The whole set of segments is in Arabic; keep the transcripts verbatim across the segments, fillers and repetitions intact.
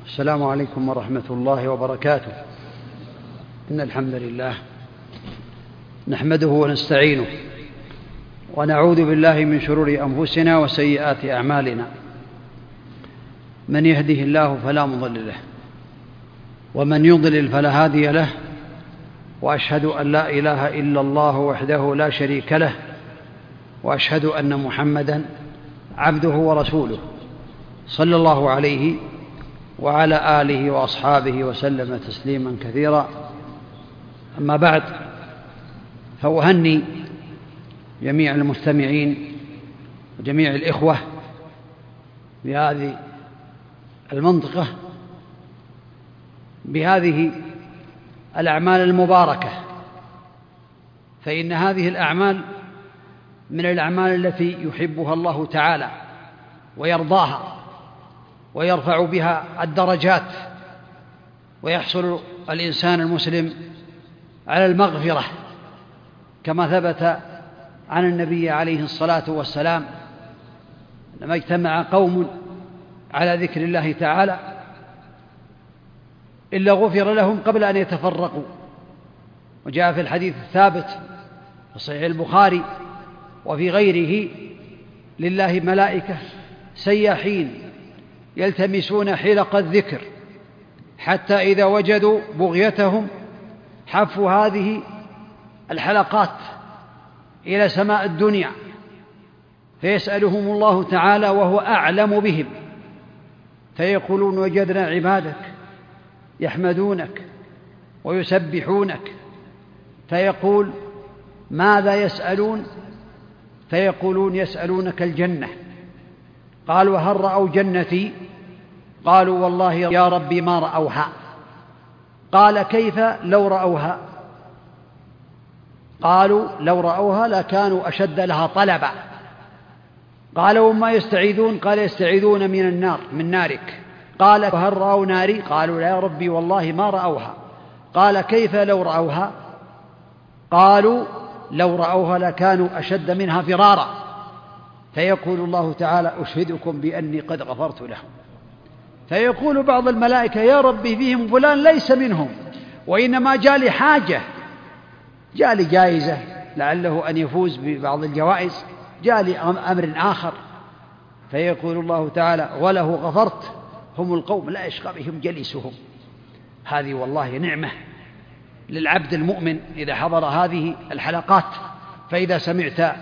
السلام عليكم ورحمة الله وبركاته. إن الحمد لله نحمده ونستعينه ونعوذ بالله من شرور أنفسنا وسيئات أعمالنا. من يهده الله فلا مضل له ومن يضلل فلا هادي له، وأشهد أن لا إله إلا الله وحده لا شريك له، وأشهد أن محمدًا عبده ورسوله صلى الله عليه وعلى آله وأصحابه وسلم تسليما كثيرا. أما بعد، فأهني جميع المستمعين وجميع الإخوة بهذه المنطقة بهذه الأعمال المباركة، فإن هذه الأعمال من الأعمال التي يحبها الله تعالى ويرضاها ويرفع بها الدرجات، ويحصل الإنسان المسلم على المغفرة، كما ثبت عن النبي عليه الصلاة والسلام لما اجتمع قوم على ذكر الله تعالى إلا غفر لهم قبل أن يتفرقوا. وجاء في الحديث الثابت في صحيح البخاري وفي غيره: لله ملائكة سياحين يلتمسون حلق الذكر حتى إذا وجدوا بغيتهم حفوا هذه الحلقات إلى سماء الدنيا، فيسألهم الله تعالى وهو أعلم بهم، فيقولون: وجدنا عبادك يحمدونك ويسبحونك. فيقول: ماذا يسألون؟ فيقولون: يسألونك الجنة. قالوا: هل رأوا جنتي؟ قالوا: والله يا ربي ما رأوها. قال: كيف لو رأوها؟ قالوا: لو رأوها لكانوا أشد لها طلبا. قال: وما يستعيذون؟ قال: يستعيذون من النار، من نارك. قال: هل رأوا ناري؟ قالوا: لا يا ربي والله ما رأوها. قال: كيف لو رأوها؟ قالوا: لو رأوها لكانوا أشد منها فرارا. فيقول الله تعالى: أشهدكم بأني قد غفرت لهم. فيقول بعض الملائكة: يا ربي فيهم فلان ليس منهم، وإنما جاء لي حاجة، جاء لي جائزة لعله أن يفوز ببعض الجوائز، جاء لي أمر آخر. فيقول الله تعالى: وله غفرت، هم القوم لا يشقى بهم جليسهم. هذه والله نعمة للعبد المؤمن إذا حضر هذه الحلقات. فإذا سمعت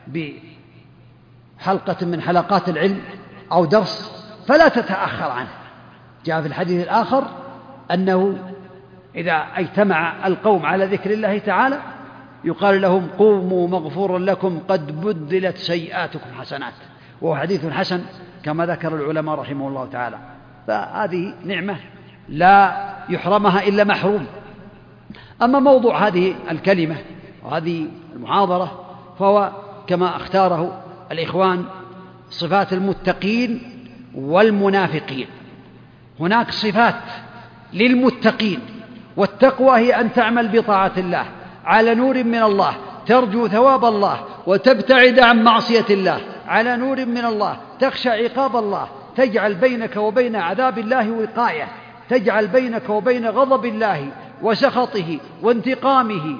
بحلقة من حلقات العلم أو درس فلا تتأخر عنه. جاء في الحديث الآخر أنه إذا اجتمع القوم على ذكر الله تعالى يقال لهم: قوموا مغفور لكم قد بدلت سيئاتكم حسنات. وهو حديث حسن كما ذكر العلماء رحمه الله تعالى. فهذه نعمة لا يحرمها إلا محروم. أما موضوع هذه الكلمة وهذه المحاضرة فهو كما اختاره الإخوان: صفات المتقين والمنافقين. هناك صفات للمتقين، والتقوى هي أن تعمل بطاعة الله على نور من الله، ترجو ثواب الله وتبتعد عن معصية الله على نور من الله، تخشى عقاب الله، تجعل بينك وبين عذاب الله وقاية، تجعل بينك وبين غضب الله وسخطه وانتقامه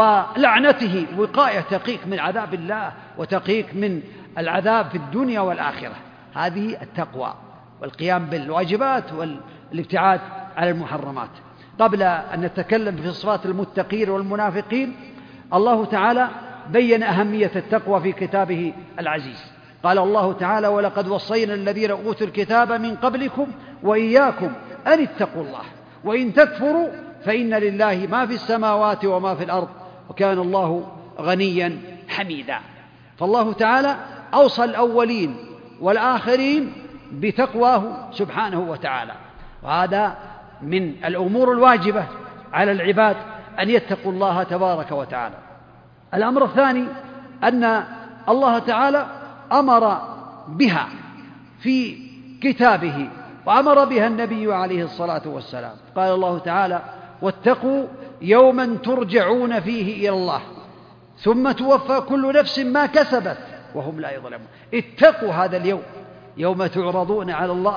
ولعنته وقاية، تقيك من عذاب الله وتقيك من العذاب في الدنيا والآخرة. هذه التقوى والقيام بالواجبات والابتعاد عن المحرمات. قبل أن نتكلم في صفات المتقين والمنافقين، الله تعالى بين أهمية التقوى في كتابه العزيز. قال الله تعالى: ولقد وصينا الذين أوتوا الكتاب من قبلكم وإياكم أن اتقوا الله وإن تكفروا فإن لله ما في السماوات وما في الأرض وكان الله غنيا حميدا. فالله تعالى أوصى الأولين والآخرين بتقواه سبحانه وتعالى، وهذا من الأمور الواجبة على العباد أن يتقوا الله تبارك وتعالى. الأمر الثاني أن الله تعالى أمر بها في كتابه وأمر بها النبي عليه الصلاة والسلام. قال الله تعالى: واتقوا يوما ترجعون فيه إلى الله ثم توفى كل نفس ما كسبت وهم لا يظلمون. اتقوا هذا اليوم، يوم تعرضون على الله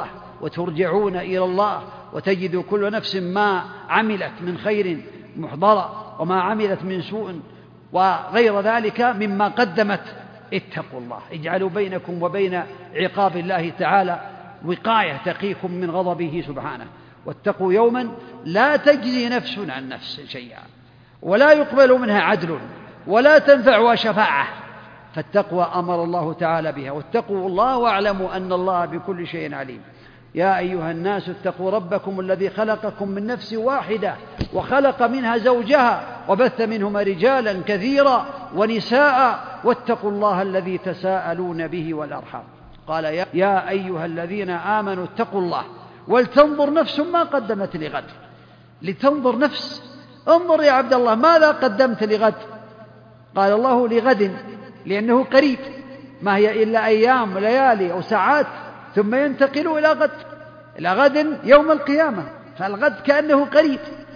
وترجعون إلى الله، وتجد كل نفس ما عملت من خير محضرة وما عملت من سوء وغير ذلك مما قدمت. اتقوا الله، اجعلوا بينكم وبين عقاب الله تعالى وقاية تقيكم من غضبه سبحانه. واتقوا يوما لا تجزي نفس عن نفس شيئا ولا يقبل منها عدل ولا تنفعها شفاعة. فالتقوى أمر الله تعالى بها. واتقوا الله واعلموا أن الله بكل شيء عليم. يا أيها الناس اتقوا ربكم الذي خلقكم من نفس واحدة وخلق منها زوجها وبث منهما رجالا كثيرا ونساء واتقوا الله الذي تساءلون به والأرحام. قال يا أيها الذين آمنوا اتقوا الله ولتنظر نفس ما قدمت لغد. لتنظر نفس، انظر يا عبد الله ماذا قدمت لغد؟ قال الله لغد لأنه قريب، ما هي إلا أيام وليالي أو ساعات ثم ينتقل إلى غد، إلى غد يوم القيامة، فالغد كأنه قريب.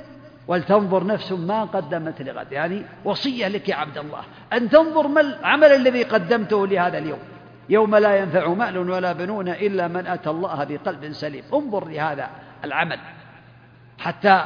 ولتنظر نفس ما قدمت لغد، يعني وصية لك يا عبد الله أن تنظر ما العمل الذي قدمته لهذا اليوم، يوم لا ينفع مال ولا بنون إلا من أتى الله بقلب سليم. انظر لهذا العمل حتى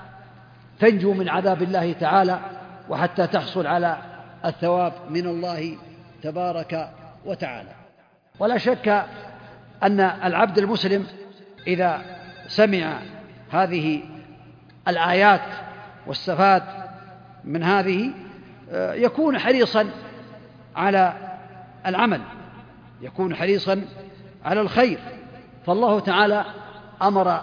تنجو من عذاب الله تعالى وحتى تحصل على الثواب من الله تبارك وتعالى. ولا شك أن العبد المسلم إذا سمع هذه الآيات واستفاد من هذه يكون حريصا على العمل، يكون حريصا على الخير. فالله تعالى أمر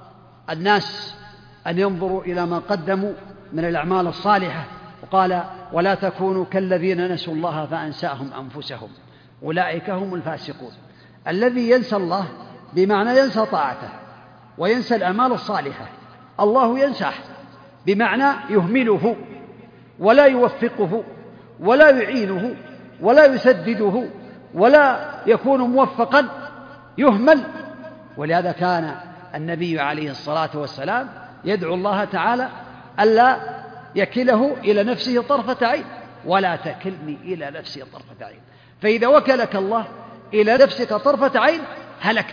الناس أن ينظروا إلى ما قدموا من الأعمال الصالحة، وقال ولا تكونوا كالذين نسوا الله فأنساهم أنفسهم أولئك هم الفاسقون. الذي ينسى الله بمعنى ينسى طاعته وينسى الأعمال الصالحة، الله ينساه بمعنى يهمله ولا يوفقه ولا يعينه ولا يسدده ولا يكون موفقا، يهمل. ولهذا كان النبي عليه الصلاة والسلام يدعو الله تعالى ألا يكله إلى نفسه طرفة عين، ولا تكلني إلى نفسي طرفة عين. فإذا وكلك الله إلى نفسك طرفة عين هلكت.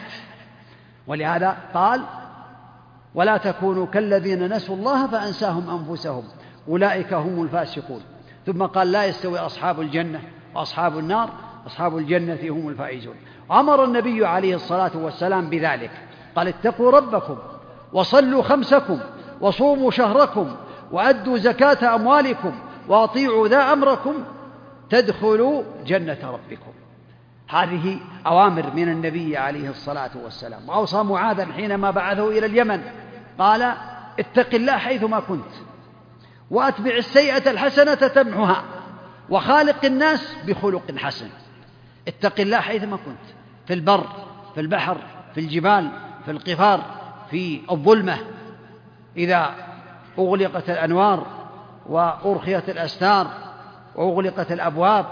ولهذا قال ولا تكونوا كالذين نسوا الله فأنساهم أنفسهم أولئك هم الفاسقون. ثم قال لا يستوي أصحاب الجنة وأصحاب النار، أصحاب الجنة هم الفائزون. أمر النبي عليه الصلاة والسلام بذلك، قال اتقوا ربكم وصلوا خمسكم وصوموا شهركم وأدوا زكاة أموالكم وأطيعوا ذا أمركم تدخلوا جنة ربكم. هذه أوامر من النبي عليه الصلاة والسلام. وأوصى معاذا حينما بعثه إلى اليمن قال اتق الله حيثما كنت وأتبع السيئة الحسنة تمحها وخالق الناس بخلق حسن. اتق الله حيثما كنت، في البر، في البحر، في الجبال، في القفار، في الظلمة، إذا أغلقت الأنوار وأرخيت الأستار وأغلقت الأبواب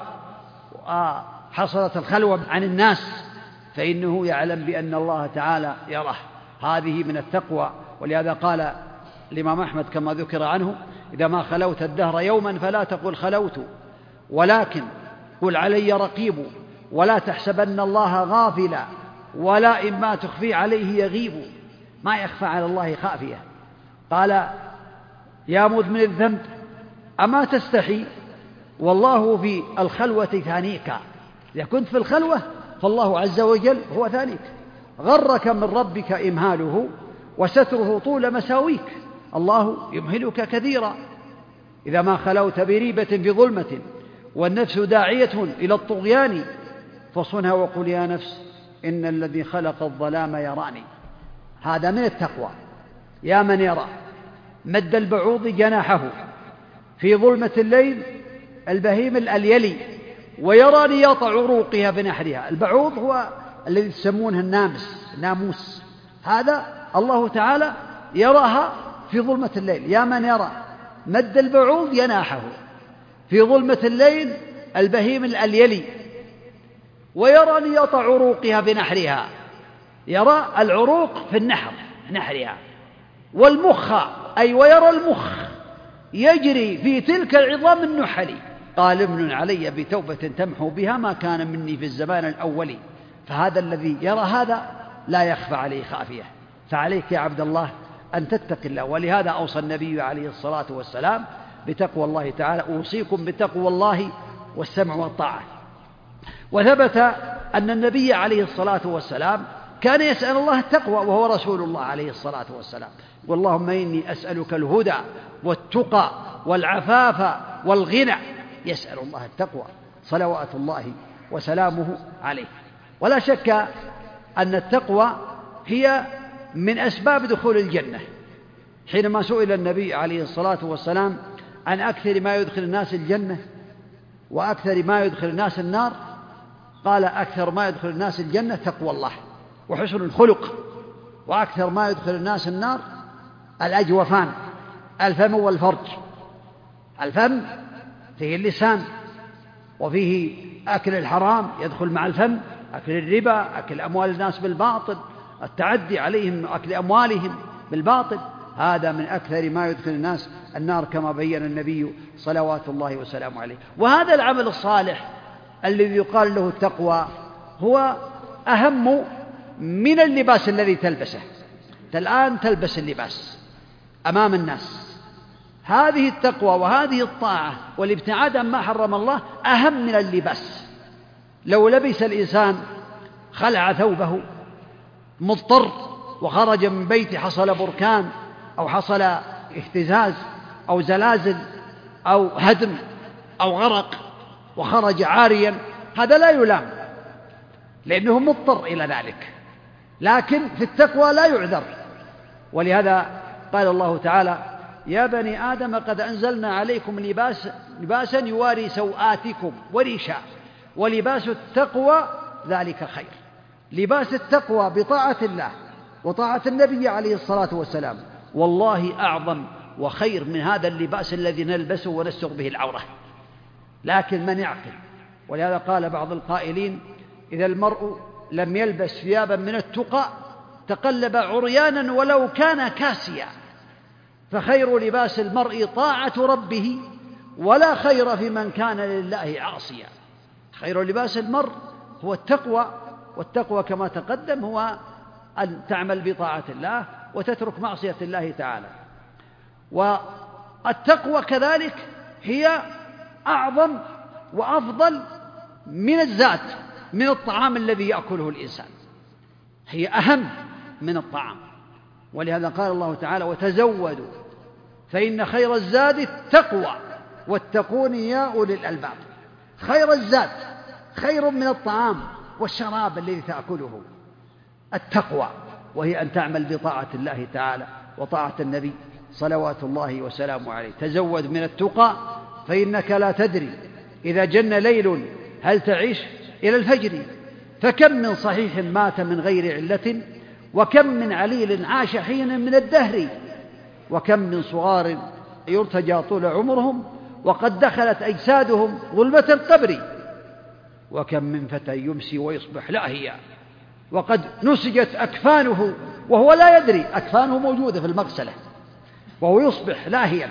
وحصلت الخلوة عن الناس فإنه يعلم بأن الله تعالى يراه. هذه من التقوى. ولهذا قال الإمام أحمد كما ذكر عنه إذا ما خلوت الدهر يوما فلا تقل خلوت ولكن قل علي رقيب ولا تحسبن الله غافلا ولا إما تخفي عليه يغيب. ما يخفى على الله خافية. قال يا مذنب الذنب أما تستحي والله في الخلوة ثانيك. إذا كنت في الخلوة فالله عز وجل هو ثانيك. غرك من ربك إمهاله وستره طول مساويك، الله يمهلك كثيرا. إذا ما خلوت بريبة في ظلمة والنفس داعية إلى الطغيان فصنها وقل يا نفس إن الذي خلق الظلام يراني. هذا من التقوى. يا من يرى مد البعوض جناحه في ظلمة الليل البهيم الأليلي ويرى نياط عروقها بنحرها. البعوض هو الذي يسمونه النامس، ناموس. هذا الله تعالى يراها في ظلمة الليل. يا من يرى مد البعوض جناحه في ظلمة الليل البهيم الأليلي ويرى نياط عروقها بنحرها. يرى العروق في النحر نحرها. والمخ أي ويرى المخ يجري في تلك العظام النحل. قال امن علي بتوبة تمحو بها ما كان مني في الزمان الأول. فهذا الذي يرى هذا لا يخفى عليه خافية. فعليك يا عبد الله أن تتقي الله. ولهذا أوصى النبي عليه الصلاة والسلام بتقوى الله تعالى: أوصيكم بتقوى الله والسمع والطاعة. وثبت أن النبي عليه الصلاة والسلام كان يسأل الله التقوى وهو رسول الله عليه الصلاة والسلام: واللهم إني أسألك الهدى والتقى والعفاف والغنى. يسأل الله التقوى صلوات الله وسلامه عليه. ولا شك أن التقوى هي من أسباب دخول الجنة. حينما سئل النبي عليه الصلاة والسلام عن أكثر ما يدخل الناس الجنة وأكثر ما يدخل الناس النار، قال: أكثر ما يدخل الناس الجنة تقوى الله وحسن الخلق، وأكثر ما يدخل الناس النار الأجوفان، الفم والفرج. الفم فيه اللسان، وفيه أكل الحرام يدخل مع الفم، أكل الربا، أكل أموال الناس بالباطل، التعدي عليهم، أكل أموالهم بالباطل، هذا من أكثر ما يدخل الناس النار كما بين النبي صلوات الله وسلامه عليه. وهذا العمل الصالح الذي يقال له التقوى هو أهم من اللباس الذي تلبسه. الآن تلبس اللباس أمام الناس. هذه التقوى وهذه الطاعة والابتعاد عما حرم الله أهم من اللباس. لو لبس الإنسان خلع ثوبه مضطر وخرج من بيته، حصل بركان أو حصل اهتزاز أو زلازل أو هدم أو غرق وخرج عاريا، هذا لا يلام لأنه مضطر إلى ذلك. لكن في التقوى لا يعذر. ولهذا قال الله تعالى: يا بني آدم قد أنزلنا عليكم لباس لباسا يواري سوآتكم وريشا ولباس التقوى ذلك خير. لباس التقوى بطاعة الله وطاعة النبي عليه الصلاة والسلام والله أعظم وخير من هذا اللباس الذي نلبسه ونستر به العورة. لكن من يعقل. ولهذا قال بعض القائلين: إذا المرء لم يلبس ثيابا من التقى تقلب عريانا ولو كان كاسيا، فخير لباس المرء طاعة ربه ولا خير في من كان لله عاصيا. خير لباس المرء هو التقوى، والتقوى كما تقدم هو أن تعمل بطاعة الله وتترك معصية الله تعالى. والتقوى كذلك هي أعظم وأفضل من الزاد، من الطعام الذي يأكله الإنسان، هي أهم من الطعام. ولهذا قال الله تعالى: وتزودوا فإن خير الزاد التقوى واتقون يا أولي الألباب. خير الزاد، خير من الطعام والشراب الذي تأكله، التقوى، وهي أن تعمل بطاعة الله تعالى وطاعة النبي صلوات الله وسلامه عليه. تزود من التقى فإنك لا تدري إذا جن ليل هل تعيش إلى الفجر، فكم من صحيح مات من غير علة، وكم من عليل عاش حينا من الدهر، وكم من صغار يرتجى طول عمرهم وقد دخلت أجسادهم ظلمة القبر، وكم من فتى يمسي ويصبح لاهيا وقد نسجت أكفانه وهو لا يدري. أكفانه موجودة في المغسلة وهو يصبح لاهيا،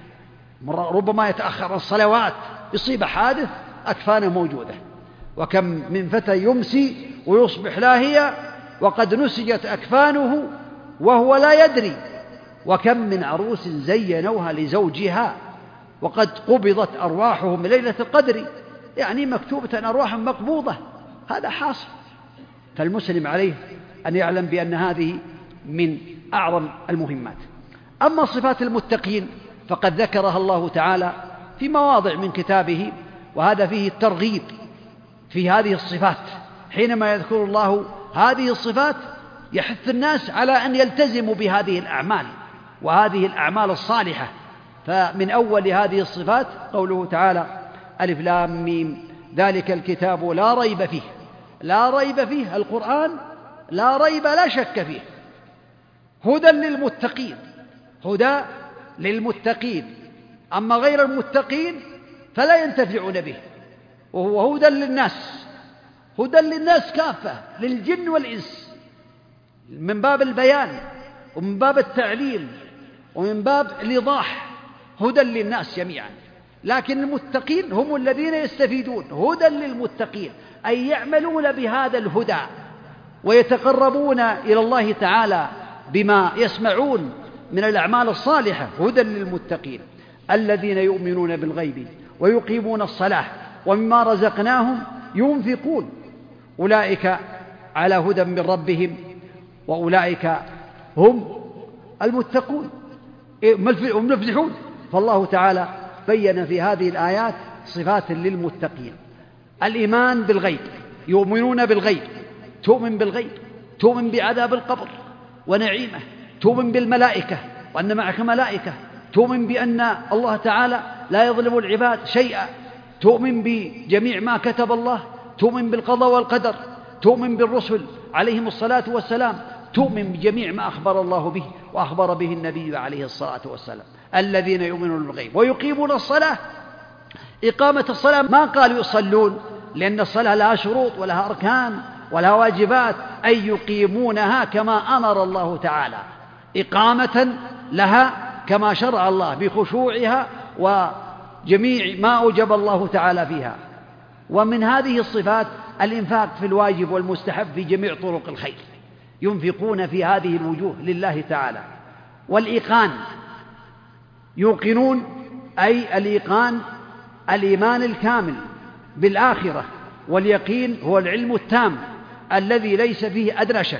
ربما يتأخر الصلوات، يصيب حادث، أكفانه موجودة. وكم من فتى يمسي ويصبح لاهيا وقد نسجت أكفانه وهو لا يدري. وكم من عروس زينوها لزوجها وقد قبضت أرواحهم ليلة القدر، يعني مكتوبة أرواح مقبوضة. هذا حاصل. فالمسلم عليه أن يعلم بأن هذه من أعظم المهمات. أما صفات المتقين فقد ذكرها الله تعالى في مواضع من كتابه، وهذا فيه الترغيب في هذه الصفات. حينما يذكر الله هذه الصفات يحث الناس على أن يلتزموا بهذه الأعمال وهذه الأعمال الصالحة. فمن أول هذه الصفات قوله تعالى: ألف لام ميم ذلك الكتاب لا ريب فيه. لا ريب فيه، القرآن لا ريب لا شك فيه، هدى للمتقين، هدى للمتقين. أما غير المتقين فلا ينتفعون به، وهو هدى للناس، هدى للناس كافة، للجن والإنس، من باب البيان ومن باب التعليم ومن باب الإيضاح، هدى للناس جميعا. لكن المتقين هم الذين يستفيدون، هدى للمتقين، أي يعملون بهذا الهدى ويتقربون إلى الله تعالى بما يسمعون من الأعمال الصالحة. هدى للمتقين الذين يؤمنون بالغيب ويقيمون الصلاة ومما رزقناهم ينفقون أولئك على هدى من ربهم وأولئك هم المتقون هم المفلحون. فالله تعالى بين في هذه الآيات صفات للمتقين: الإيمان بالغيب، يؤمنون بالغيب، تؤمن بالغيب، تؤمن بعذاب القبر ونعيمه، تؤمن بالملائكة وأن معك ملائكة، تؤمن بأن الله تعالى لا يظلم العباد شيئا، تؤمن بجميع ما كتب الله، تؤمن بالقضاء والقدر، تؤمن بالرسل عليهم الصلاة والسلام، تؤمن بجميع ما أخبر الله به وأخبر به النبي عليه الصلاة والسلام. الذين يؤمنون بالغيب ويقيمون الصلاة. إقامة الصلاة ما قالوا يصلون، لأن الصلاة لها شروط ولها أركان ولها واجبات، أي يقيمونها كما أمر الله تعالى، إقامة لها كما شرع الله بخشوعها وجميع ما أوجب الله تعالى فيها. ومن هذه الصفات الإنفاق في الواجب والمستحب في جميع طرق الخير، ينفقون في هذه الوجوه لله تعالى. والإيقان، يوقنون أي الإيقان الإيمان الكامل بالآخرة، واليقين هو العلم التام الذي ليس فيه أدنى شك.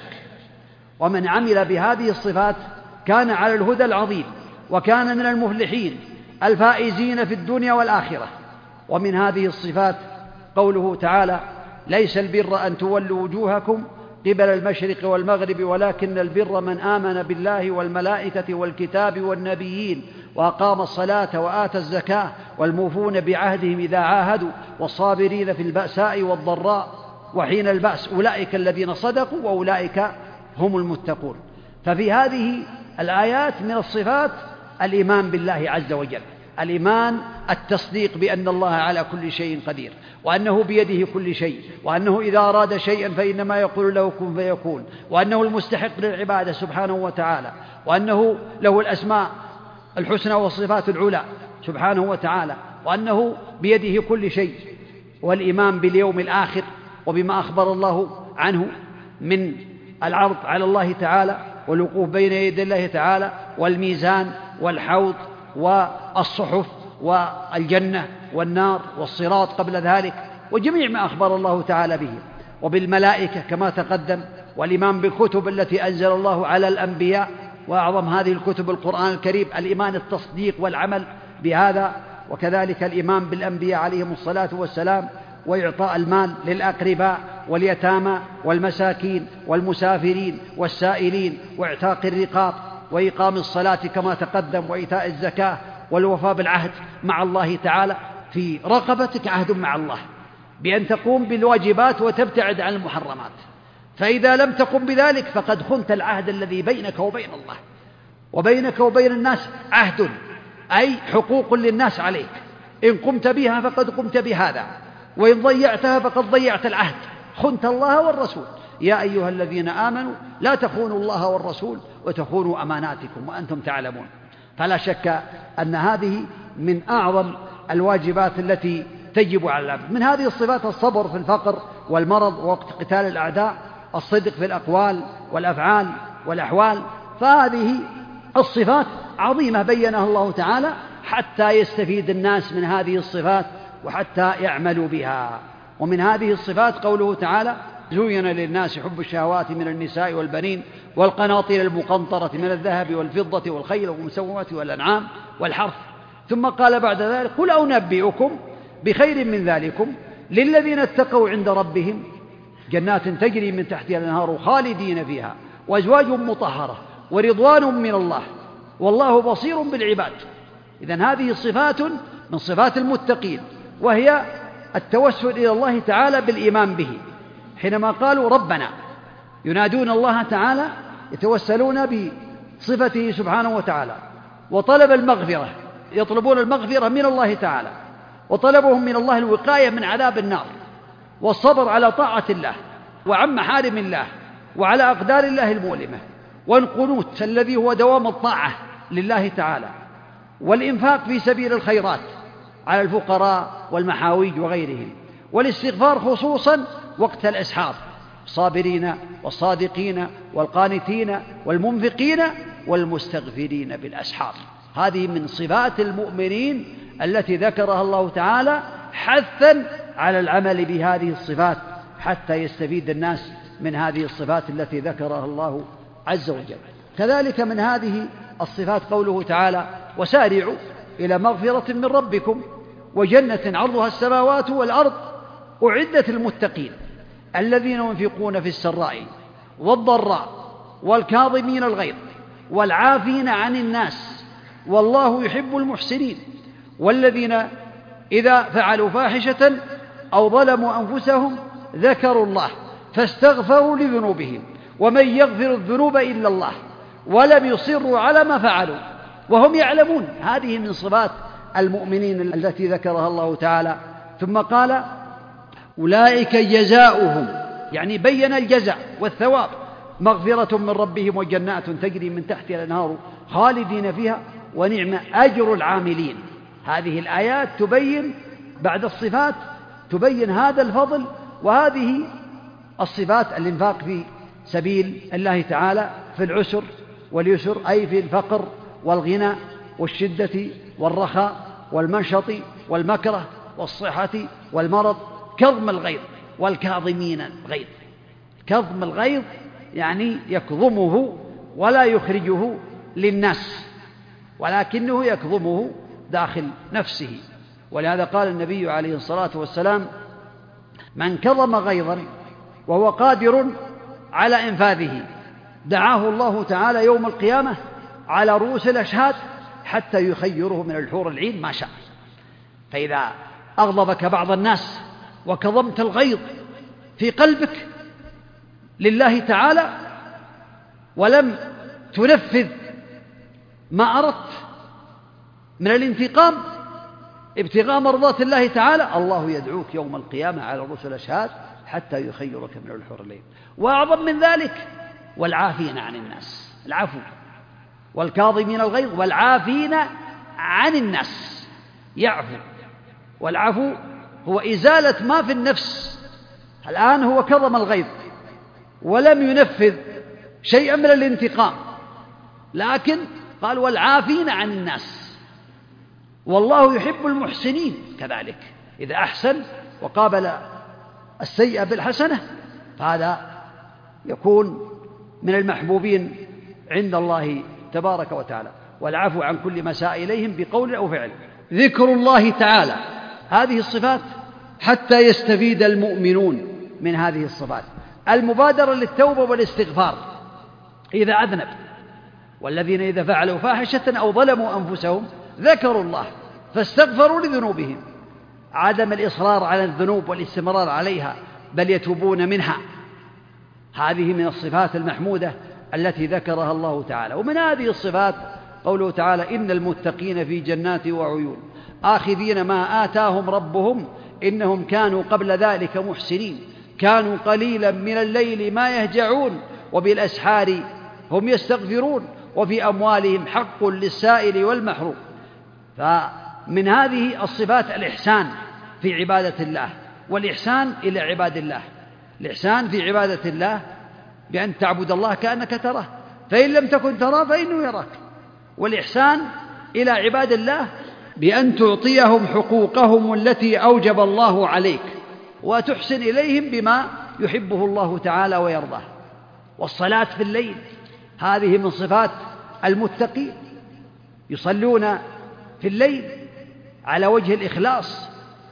ومن عمل بهذه الصفات كان على الهدى العظيم، وكان من المفلحين الفائزين في الدنيا والآخرة. ومن هذه الصفات قوله تعالى: ليس البر أن تولوا وجوهكم قبل المشرق والمغرب ولكن البر من آمن بالله والملائكة والكتاب والنبيين وأقام الصلاة وآتى الزكاة والموفون بعهدهم إذا عاهدوا والصابرين في البأساء والضراء وحين البأس أولئك الذين صدقوا وأولئك هم المتقون. ففي هذه الآيات من الصفات الإيمان بالله عز وجل، الإيمان التصديق بأن الله على كل شيء قدير، وأنه بيده كل شيء، وأنه إذا أراد شيئا فإنما يقول له كن فيكون، وأنه المستحق للعبادة سبحانه وتعالى، وأنه له الأسماء الحسنى والصفات العلى سبحانه وتعالى، وأنه بيده كل شيء. والإيمان باليوم الآخر وبما أخبر الله عنه من العرض على الله تعالى والوقوف بين يدي الله تعالى والميزان والحوض والصحف والجنة والنار والصراط قبل ذلك وجميع ما أخبر الله تعالى به. وبالملائكة كما تقدم، والإيمان بالكتب التي أنزل الله على الأنبياء، وأعظم هذه الكتب القرآن الكريم، الإيمان التصديق والعمل بهذا. وكذلك الإيمان بالأنبياء عليهم الصلاة والسلام، وإعطاء المال للأقرباء واليتامى والمساكين والمسافرين والسائلين، واعتاق الرقاب، وإقام الصلاة كما تقدم، وإيتاء الزكاة، والوفاء بالعهد مع الله تعالى. في رقبتك عهد مع الله بأن تقوم بالواجبات وتبتعد عن المحرمات، فإذا لم تقم بذلك فقد خنت العهد الذي بينك وبين الله. وبينك وبين الناس عهد، أي حقوق للناس عليك، إن قمت بها فقد قمت بهذا، وإن ضيعتها فقد ضيعت العهد، خنت الله والرسول. يا أيها الذين آمنوا لا تخونوا الله والرسول وتخونوا أماناتكم وأنتم تعلمون. فلا شك أن هذه من أعظم الواجبات التي تجب على العبد. من هذه الصفات الصبر في الفقر والمرض ووقت قتال الأعداء، الصدق في الأقوال والأفعال والأحوال. فهذه الصفات عظيمة بينها الله تعالى حتى يستفيد الناس من هذه الصفات وحتى يعملوا بها. ومن هذه الصفات قوله تعالى: زين للناس حب الشهوات من النساء والبنين والقناطير المقنطرة من الذهب والفضة والخيل والمسومة والأنعام والحرث. ثم قال بعد ذلك: قل أنبئكم بخير من ذلكم للذين اتقوا عند ربهم جنات تجري من تحتها الأنهار خالدين فيها وأزواج مطهرة ورضوان من الله والله بصير بالعباد. إذن هذه صفات من صفات المتقين، وهي التوسل إلى الله تعالى بالإيمان به. حينما قالوا ربنا ينادون الله تعالى، يتوسلون بصفته سبحانه وتعالى، وطلب المغفرة، يطلبون المغفرة من الله تعالى، وطلبهم من الله الوقاية من عذاب النار، والصبر على طاعة الله وعن محارم الله وعلى أقدار الله المؤلمة، والقنوت الذي هو دوام الطاعة لله تعالى، والإنفاق في سبيل الخيرات على الفقراء والمحاويج وغيرهم، والاستغفار خصوصا وقت الإسحار الصابرين والصادقين والقانتين والمنفقين والمستغفرين بالأسحار. هذه من صفات المؤمنين التي ذكرها الله تعالى حثا على العمل بهذه الصفات حتى يستفيد الناس من هذه الصفات التي ذكرها الله عز وجل. كذلك من هذه الصفات قوله تعالى: وسارعوا إلى مغفرة من ربكم وجنة عرضها السماوات والأرض أعدت المتقين الذين ينفقون في السراء والضراء والكاظمين الغيظ والعافين عن الناس والله يحب المحسنين والذين إذا فعلوا فاحشة أو ظلموا أنفسهم ذكروا الله فاستغفروا لذنوبهم ومن يغفر الذنوب إلا الله ولم يصروا على ما فعلوا وهم يعلمون. هذه من صفات المؤمنين التي ذكرها الله تعالى. ثم قال: أولئك جزاؤهم، يعني بين الجزاء والثواب، مغفرة من ربهم وجنات تجري من تحتها الأنهار خالدين فيها ونعم أجر العاملين. هذه الآيات تبين بعد الصفات تبين هذا الفضل وهذه الصفات: الإنفاق في سبيل الله تعالى في العسر واليسر، أي في الفقر والغنى والشدة والرخاء والمنشط والمكره والصحة والمرض، كظم الغيظ والكاظمين الغيظ. كظم الغيظ يعني يكظمه ولا يخرجه للناس ولكنه يكظمه داخل نفسه. ولهذا قال النبي عليه الصلاة والسلام: من كظم غيظا وهو قادر على إنفاذه دعاه الله تعالى يوم القيامة على رؤوس الأشهاد حتى يخيره من الحور العين ما شاء. فإذا أغضبك بعض الناس وكظمت الغيظ في قلبك لله تعالى ولم تنفذ ما أردت من الانتقام ابتغاء مرضات الله تعالى، الله يدعوك يوم القيامة على رؤوس الأشهاد حتى يخيرك من الحور العين. وأعظم من ذلك: والعافين عن الناس، العفو، والكاظمين الغيظ والعافين عن الناس. يعفو، والعفو هو إزالة ما في النفس. الآن هو كظم الغيظ ولم ينفذ شيئا من الانتقام، لكن قال: والعافين عن الناس والله يحب المحسنين. كذلك إذا أحسن وقابل السيئة بالحسنة فهذا يكون من المحبوبين عند الله تبارك وتعالى. والعفو عن كل ما ساء إليهم بقول أو فعل. ذكر الله تعالى، هذه الصفات حتى يستفيد المؤمنون من هذه الصفات: المبادرة للتوبة والاستغفار إذا أذنب، والذين إذا فعلوا فاحشة أو ظلموا أنفسهم ذكروا الله فاستغفروا لذنوبهم، عدم الإصرار على الذنوب والاستمرار عليها بل يتوبون منها. هذه من الصفات المحمودة التي ذكرها الله تعالى. ومن هذه الصفات قوله تعالى: إن المتقين في جنات وعيون آخذين ما آتاهم ربهم إنهم كانوا قبل ذلك محسنين كانوا قليلا من الليل ما يهجعون وبالأسحار هم يستغفرون وفي أموالهم حق للسائل والمحروم. فمن هذه الصفات الإحسان في عبادة الله، والإحسان إلى عباد الله. الإحسان في عبادة الله بأن تعبد الله كأنك تراه فإن لم تكن تراه فإنه يراك. والإحسان إلى عباد الله بأن تعطيهم حقوقهم التي أوجب الله عليك وتحسن إليهم بما يحبه الله تعالى ويرضاه. والصلاة في الليل هذه من صفات المتقين، يصلون في الليل على وجه الإخلاص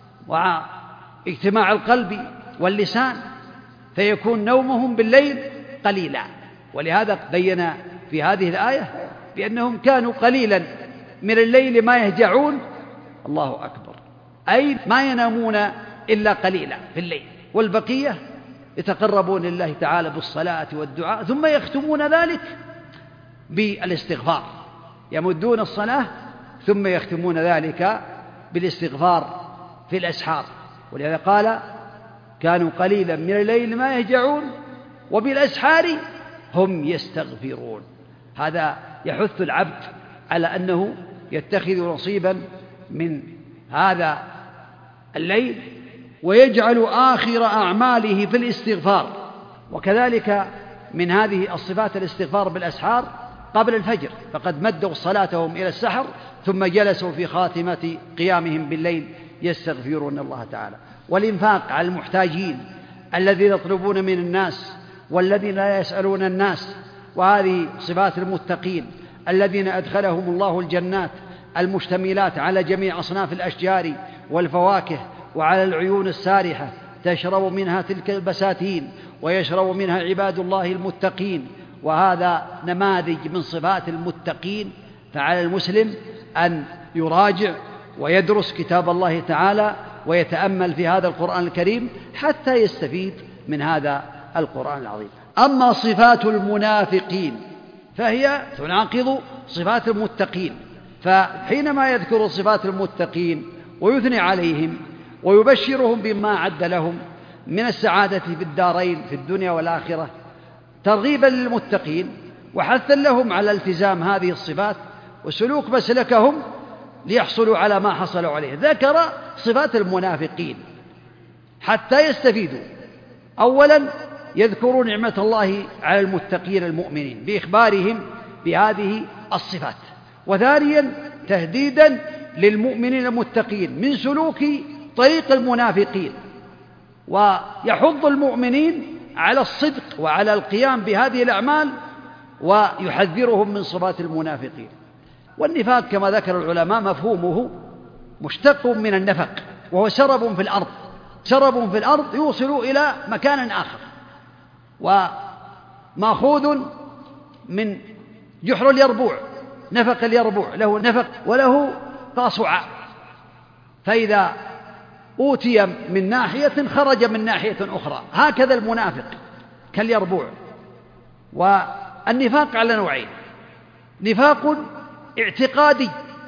واجتماع القلب واللسان، فيكون نومهم بالليل قليلا. ولهذا بين في هذه الآية بأنهم كانوا قليلا من الليل ما يهجعون، الله أكبر، أي ما ينامون إلا قليلا في الليل، والبقية يتقربون لله تعالى بالصلاة والدعاء، ثم يختمون ذلك بالاستغفار، يمدون الصلاة ثم يختمون ذلك بالاستغفار في الأسحار. ولهذا قال: كانوا قليلا من الليل ما يهجعون وبالأسحار هم يستغفرون. هذا يحث العبد على أنه يتخذ نصيبا من هذا الليل ويجعل آخر أعماله في الاستغفار. وكذلك من هذه الصفات الاستغفار بالأسحار قبل الفجر، فقد مدوا صلاتهم إلى السحر ثم جلسوا في خاتمة قيامهم بالليل يستغفرون الله تعالى. والإنفاق على المحتاجين الذين يطلبون من الناس والذين لا يسألون الناس، وهذه صفات المتقين الذين أدخلهم الله الجنات المشتملات على جميع أصناف الأشجار والفواكه وعلى العيون السارحة تشرب منها تلك البساتين ويشرب منها عباد الله المتقين، وهذا نماذج من صفات المتقين. فعلى المسلم أن يراجع ويدرس كتاب الله تعالى ويتأمل في هذا القرآن الكريم حتى يستفيد من هذا القرآن العظيم. أما صفات المنافقين فهي تناقض صفات المتقين، فحينما يذكر صفات المتقين ويثني عليهم ويبشرهم بما أعد لهم من السعادة في الدارين في الدنيا والآخرة ترغيبا للمتقين وحثا لهم على التزام هذه الصفات وسلوك مسلكهم ليحصلوا على ما حصلوا عليه، ذكر صفات المنافقين حتى يستفيدوا. أولا يذكرون نعمة الله على المتقين المؤمنين بإخبارهم بهذه الصفات، وثانيا تهديدا للمؤمنين المتقين من سلوك طريق المنافقين، ويحض المؤمنين على الصدق وعلى القيام بهذه الأعمال ويحذرهم من صفات المنافقين. والنفاق كما ذكر العلماء مفهومه مشتق من النفق، وهو سرب في الأرض، سرب في الأرض يوصل إلى مكان آخر، ومأخوذ من جحر اليربوع، نفق اليربوع له نفق وله قاصعة، فإذا أوتي من ناحية خرج من ناحية أخرى، هكذا المنافق كاليربوع. والنفاق على نوعين: نفاق اعتقادي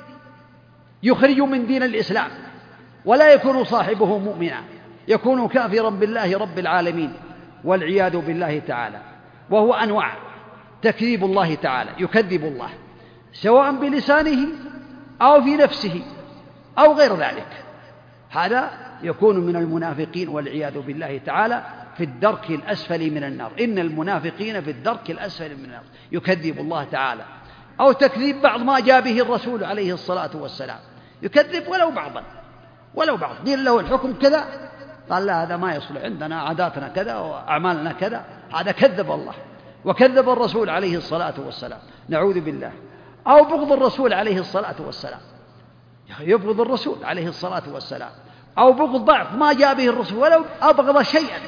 يخرج من دين الإسلام ولا يكون صاحبه مؤمنا، يكون كافرا بالله رب العالمين والعياذ بالله تعالى، وهو أنواع: تكذيب الله تعالى، يكذب الله سواء بلسانه أو في نفسه أو غير ذلك، هذا يكون من المنافقين والعياذ بالله تعالى في الدرك الأسفل من النار. إن المنافقين في الدرك الأسفل من النار، يكذب الله تعالى. أو تكذيب بعض ما جاء به الرسول عليه الصلاة والسلام، يكذب ولو بعضا ولو بعض، قيل له الحكم كذا قال لا هذا ما يصلح، عندنا عاداتنا كذا وأعمالنا كذا، هذا كذب الله وكذب الرسول عليه الصلاة والسلام، نعوذ بالله. أو بغض الرسول عليه الصلاة والسلام، يبغض الرسول عليه الصلاة والسلام، أو بغض بعض ما جاء به الرسول ولو أبغض شيئا،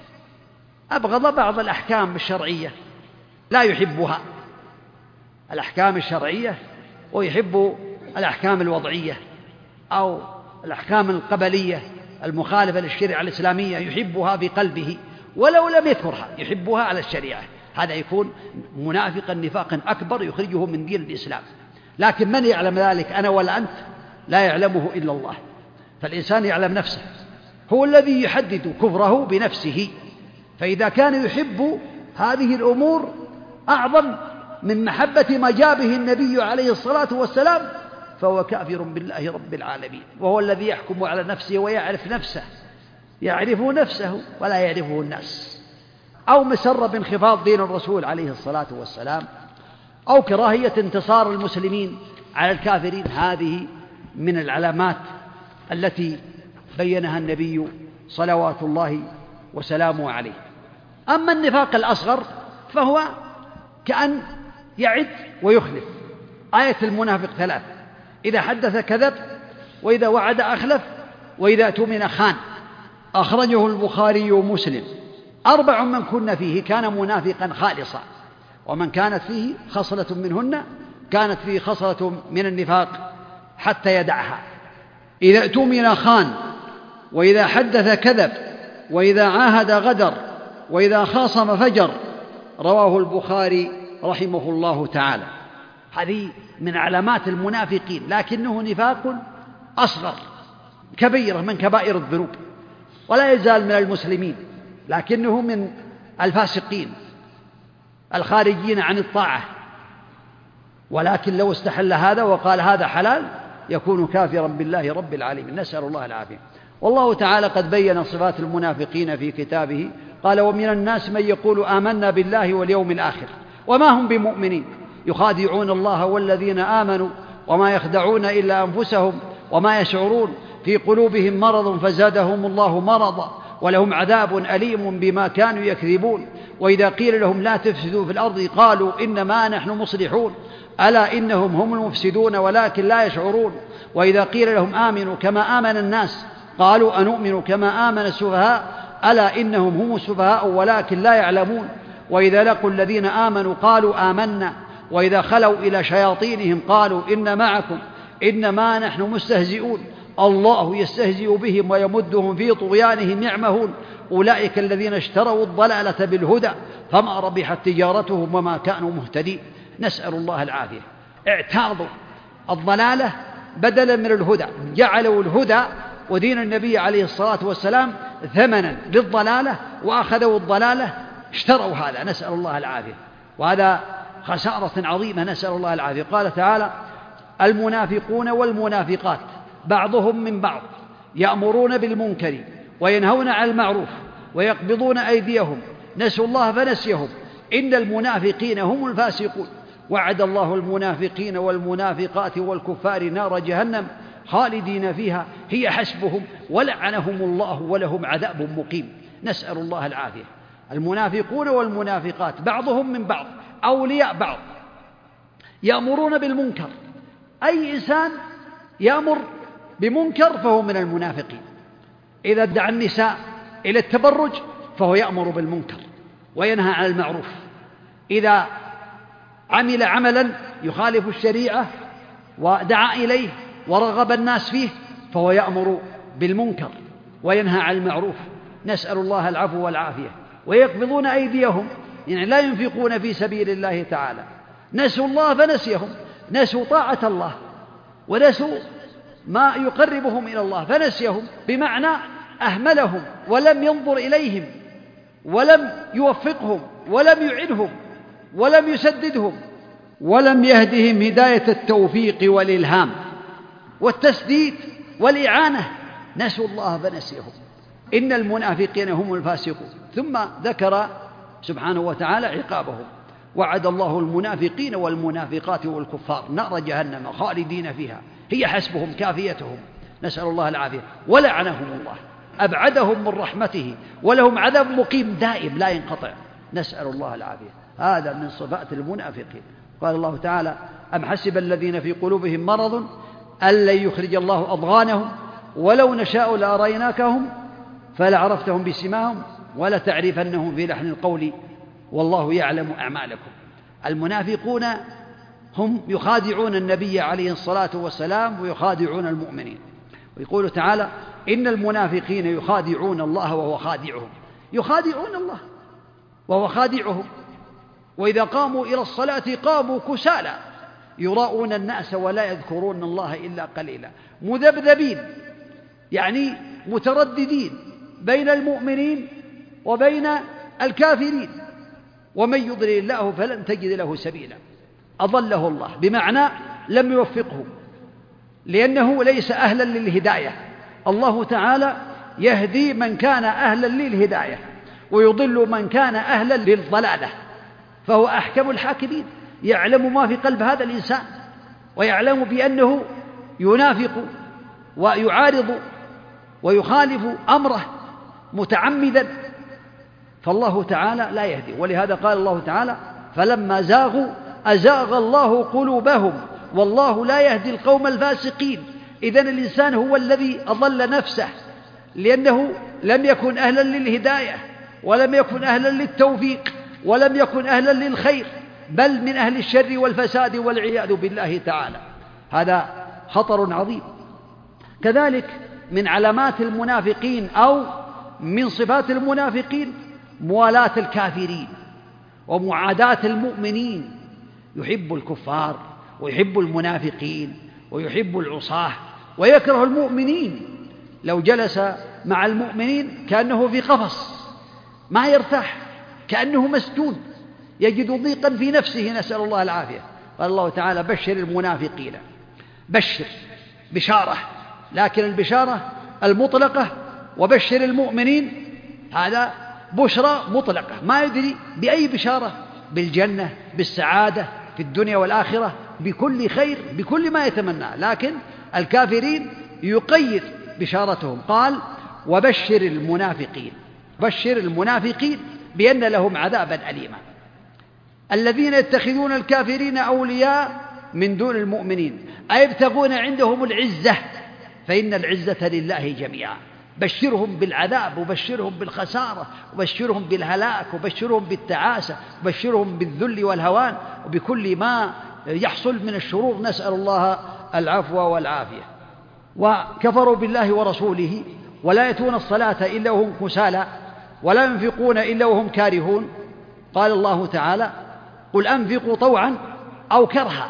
أبغض بعض الأحكام الشرعية لا يحبها، الأحكام الشرعية، ويحب الأحكام الوضعية أو الأحكام القبلية المخالفة للشريعة الإسلامية، يحبها بقلبه ولو لم يذكرها، يحبها على الشريعة، هذا يكون منافقا نفاقا أكبر يخرجه من دين الإسلام. لكن من يعلم ذلك؟ أنا ولا أنت؟ لا يعلمه إلا الله. فالإنسان يعلم نفسه، هو الذي يحدد كفره بنفسه، فإذا كان يحب هذه الأمور أعظم من محبة ما جاء به النبي عليه الصلاة والسلام فهو كافر بالله رب العالمين، وهو الذي يحكم على نفسه ويعرف نفسه، يعرف نفسه ولا يعرفه الناس. أو مسر بانخفاض دين الرسول عليه الصلاة والسلام، أو كراهية انتصار المسلمين على الكافرين، هذه من العلامات التي بينها النبي صلوات الله وسلامه عليه. أما النفاق الأصغر فهو كأن يعد ويخلف. آية المنافق ثلاث: إذا حدث كذب، وإذا وعد أخلف، وإذا اؤتمن خان. أخرجه البخاري ومسلم. أربع من كن فيه كان منافقا خالصا، ومن كانت فيه خصلة منهن كانت فيه خصلة من النفاق حتى يدعها: إذا اؤتمن خان، وإذا حدث كذب، وإذا عاهد غدر، وإذا خاصم فجر. رواه البخاري رحمه الله تعالى. هذه من علامات المنافقين، لكنه نفاق أصغر كبيرة من كبائر الذنوب، ولا يزال من المسلمين، لكنه من الفاسقين الخارجين عن الطاعة، ولكن لو استحل هذا وقال هذا حلال يكون كافرا بالله رب العالمين، نسأل الله العافية. والله تعالى قد بين صفات المنافقين في كتابه قال ومن الناس من يقول آمنا بالله واليوم الآخر وما هم بمؤمنين يخادعون الله والذين آمنوا وما يخدعون إلا أنفسهم وما يشعرون في قلوبهم مرض فزادهم الله مرضا ولهم عذاب أليم بما كانوا يكذبون وإذا قيل لهم لا تفسدوا في الأرض قالوا إنما نحن مصلحون ألا إنهم هم المفسدون ولكن لا يشعرون وإذا قيل لهم آمنوا كما آمن الناس قالوا أنؤمن كما آمن السفهاء ألا إنهم هم السفهاء ولكن لا يعلمون وإذا لقوا الذين آمنوا قالوا آمنا وإذا خلوا إلى شياطينهم قالوا إن معكم إنما نحن مستهزئون الله يستهزئ بهم ويمدهم في طغيانهم يعمهون أولئك الذين اشتروا الضلالة بالهدى فما ربحت تجارتهم وما كانوا مهتدين. نسأل الله العافية. اعتاضوا الضلالة بدلا من الهدى، جعلوا الهدى ودين النبي عليه الصلاة والسلام ثمنا للضلالة وأخذوا الضلالة، اشتروا هذا. نسأل الله العافية، وهذا خسارة عظيمة. نسأل الله العافية. قال تعالى المنافقون والمنافقات بعضهم من بعض يأمرون بالمنكر وينهون عن المعروف ويقبضون أيديهم نسوا الله فنسيهم إن المنافقين هم الفاسقون وعد الله المنافقين والمنافقات والكفار نار جهنم خالدين فيها هي حسبهم ولعنهم الله ولهم عذاب مقيم. نسأل الله العافية. المنافقون والمنافقات بعضهم من بعض أولياء بعض يأمرون بالمنكر، أي إنسان يأمر بمنكر فهو من المنافقين. إذا دعا النساء إلى التبرج فهو يأمر بالمنكر وينهى عن المعروف، إذا عمل عملا يخالف الشريعة ودعا إليه ورغب الناس فيه فهو يأمر بالمنكر وينهى عن المعروف. نسأل الله العفو والعافية. ويقبضون أيديهم، يعني لا ينفقون في سبيل الله تعالى، نسوا الله فنسيهم، نسوا طاعة الله ونسوا ما يقربهم إلى الله فنسيهم، بمعنى أهملهم ولم ينظر إليهم ولم يوفقهم ولم يعنهم ولم يسددهم ولم يهدهم هداية التوفيق والإلهام والتسديد والإعانة. نسوا الله فنسيهم إن المنافقين هم الفاسقون. ثم ذكر سبحانه وتعالى عقابهم. وعد الله المنافقين والمنافقات والكفار نار جهنم خالدين فيها هي حسبهم كافيتهم. نسأل الله العافية. ولعنهم الله أبعدهم من رحمته ولهم عذاب مقيم دائم لا ينقطع. نسأل الله العافية. هذا من صفات المنافقين. قال الله تعالى أم حسب الذين في قلوبهم مرض أن لن يخرج الله أضغانهم ولو نشاء لأريناكهم فلعرفتهم بسماهم ولتعرفنهم في لحن القول والله يعلم أعمالكم. المنافقون هم يخادعون النبي عليه الصلاة والسلام ويخادعون المؤمنين. ويقول تعالى إن المنافقين يخادعون الله وهو خادعهم. يخادعون الله وهو خادعهم، وإذا قاموا إلى الصلاة قاموا كسالى يراءون الناس ولا يذكرون الله إلا قليلا مذبذبين، يعني مترددين بين المؤمنين وبين الكافرين. ومن يضلل الله فلن تجد له سبيلا. أضله الله بمعنى لم يوفقه لأنه ليس أهلا للهداية. الله تعالى يهدي من كان أهلا للهداية ويضل من كان أهلا للضلالة، فهو أحكم الحاكمين، يعلم ما في قلب هذا الإنسان ويعلم بأنه ينافق ويعارض ويخالف أمره متعمدا، فالله تعالى لا يهدي. ولهذا قال الله تعالى فلما زاغوا أزاغ الله قلوبهم والله لا يهدي القوم الفاسقين. إذن الإنسان هو الذي أضل نفسه لأنه لم يكن أهلا للهداية ولم يكن أهلا للتوفيق ولم يكن أهلا للخير، بل من أهل الشر والفساد والعياذ بالله تعالى. هذا خطر عظيم. كذلك من علامات المنافقين أو من صفات المنافقين موالاة الكافرين ومعاداة المؤمنين. يحب الكفار ويحب المنافقين ويحب العصاة ويكره المؤمنين. لو جلس مع المؤمنين كأنه في قفص ما يرتاح، كأنه مسجون يجد ضيقا في نفسه. نسأل الله العافية. قال الله تعالى بشر المنافقين، بشر بشارة، لكن البشارة المطلقة وبشر المؤمنين هذا بشرى مطلقة، ما يدري بأي بشارة، بالجنة، بالسعادة في الدنيا والآخرة، بكل خير، بكل ما يتمنى. لكن الكافرين يقيد بشارتهم، قال وبشر المنافقين، بشر المنافقين بأن لهم عذابا أليما. الذين يتخذون الكافرين أولياء من دون المؤمنين أيبتغون عندهم العزة فإن العزة لله جميعا. بشرهم بالعذاب، وبشرهم بالخسارة، وبشرهم بالهلاك، وبشرهم بالتعاسة، وبشرهم بالذل والهوان، وبكل ما يحصل من الشرور، نسأل الله العفو والعافية. وكفروا بالله ورسوله ولا يأتون الصلاة إلا وهم كسالى ولا ينفقون إلا وهم كارهون. قال الله تعالى قل أنفقوا طوعا أو كرها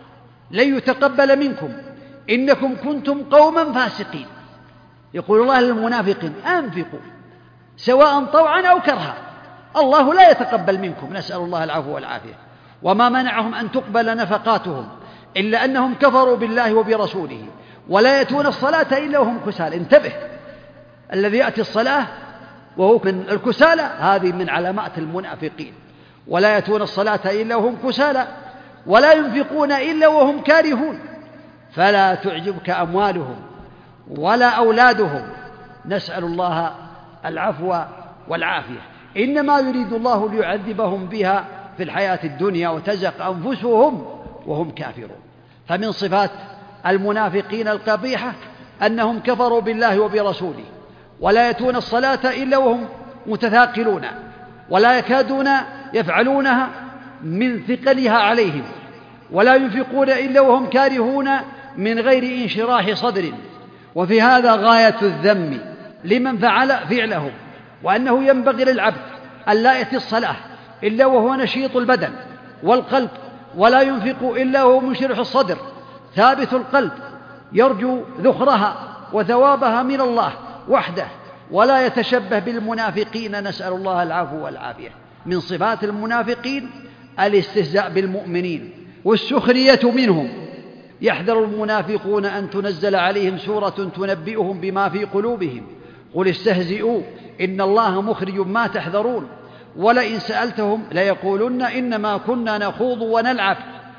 لن يتقبل منكم إنكم كنتم قوما فاسقين. يقول الله للمنافقين أنفقوا سواء طوعا أو كرها، الله لا يتقبل منكم، نسأل الله العفو والعافية. وما منعهم أن تقبل نفقاتهم إلا أنهم كفروا بالله وبرسوله ولا يأتون الصلاة إلا وهم كسالى. انتبه، الذي يأتي الصلاة وهو من الكسالى هذه من علامات المنافقين. ولا يأتون الصلاة إلا وهم كسالى ولا ينفقون إلا وهم كارهون فلا تعجبك أموالهم ولا أولادهم، نسأل الله العفو والعافية. إنما يريد الله ليعذبهم بها في الحياة الدنيا وتزق أنفسهم وهم كافرون. فمن صفات المنافقين القبيحة أنهم كفروا بالله وبرسوله ولا يأتون الصلاة إلا وهم متثاقلون ولا يكادون يفعلونها من ثقلها عليهم ولا ينفقون إلا وهم كارهون من غير انشراح صدر. وفي هذا غاية الذم لمن فعل فعلهم، وأنه ينبغي للعبد أن لا يأتي الصلاة إلا وهو نشيط البدن والقلب ولا ينفق إلا وهو منشرح الصدر ثابت القلب يرجو ذخرها وثوابها من الله وحده ولا يتشبه بالمنافقين، نسأل الله العفو والعافية. من صفات المنافقين الاستهزاء بالمؤمنين والسخرية منهم. يحذر المنافقون أن تنزل عليهم سورة تنبئهم بما في قلوبهم قل استهزئوا إن الله مخرج ما تحذرون ولئن سألتهم ليقولن إنما كنا نخوض ونلعب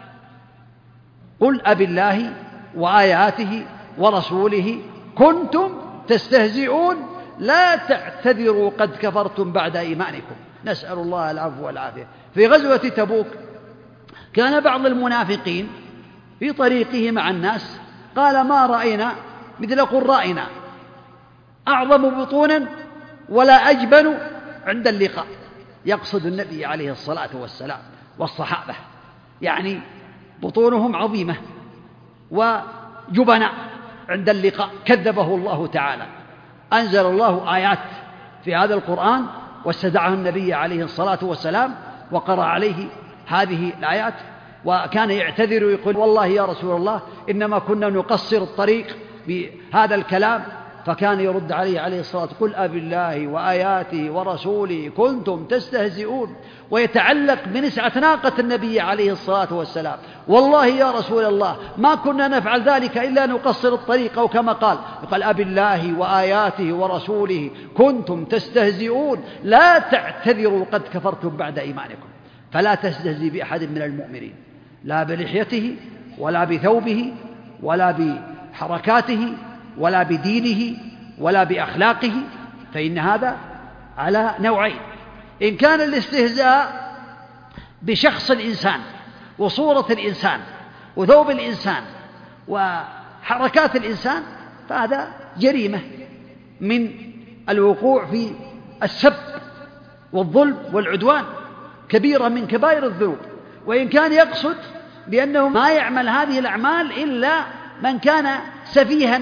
قل أبالله وآياته ورسوله كنتم تستهزئون لا تعتذروا قد كفرتم بعد إيمانكم، نسأل الله العفو والعافية. في غزوة تبوك كان بعض المنافقين في طريقه مع الناس قال ما رأينا مثل قرائنا أعظم بطونا ولا أجبن عند اللقاء، يقصد النبي عليه الصلاة والسلام والصحابة، يعني بطونهم عظيمة وجبناء عند اللقاء. كذبه الله تعالى، أنزل الله آيات في هذا القرآن واستدعاه النبي عليه الصلاة والسلام وقرأ عليه هذه الآيات، وكان يعتذر ويقول والله يا رسول الله إنما كنا نقصر الطريق بهذا الكلام، فكان يرد عليه عليه الصلاة قل أبالله وآياته ورسوله كنتم تستهزئون. ويتعلق بنسعة ناقة النبي عليه الصلاة والسلام والله يا رسول الله ما كنا نفعل ذلك إلا نقصر الطريق، أو كما قال قال أبالله وآياته ورسوله كنتم تستهزئون لا تعتذروا قد كفرتم بعد إيمانكم. فلا تستهزئ بأحد من المؤمنين لا بلحيته ولا بثوبه ولا بحركاته ولا بدينه ولا بأخلاقه، فإن هذا على نوعين: إن كان الاستهزاء بشخص الإنسان وصورة الإنسان وثوب الإنسان وحركات الإنسان فهذا جريمة من الوقوع في السب والظلم والعدوان، كبيرة من كبائر الذنوب. وإن كان يقصد بأنه ما يعمل هذه الأعمال إلا من كان سفيها،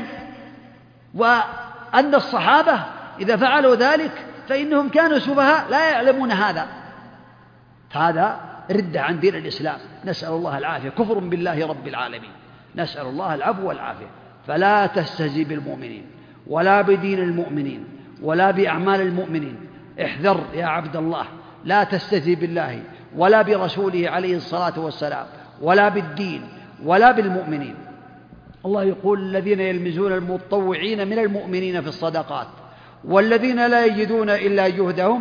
وأن الصحابة إذا فعلوا ذلك فإنهم كانوا سفهاء لا يعلمون هذا، هذا ردة عن دين الإسلام، نسأل الله العافية، كفر بالله رب العالمين، نسأل الله العفو والعافية. فلا تستهزئ بالمؤمنين ولا بدين المؤمنين ولا بأعمال المؤمنين. احذر يا عبد الله، لا تستهزئ بالله ولا برسوله عليه الصلاة والسلام ولا بالدين ولا بالمؤمنين. الله يقول الذين يلمزون المتطوعين من المؤمنين في الصدقات والذين لا يجدون إلا جهدهم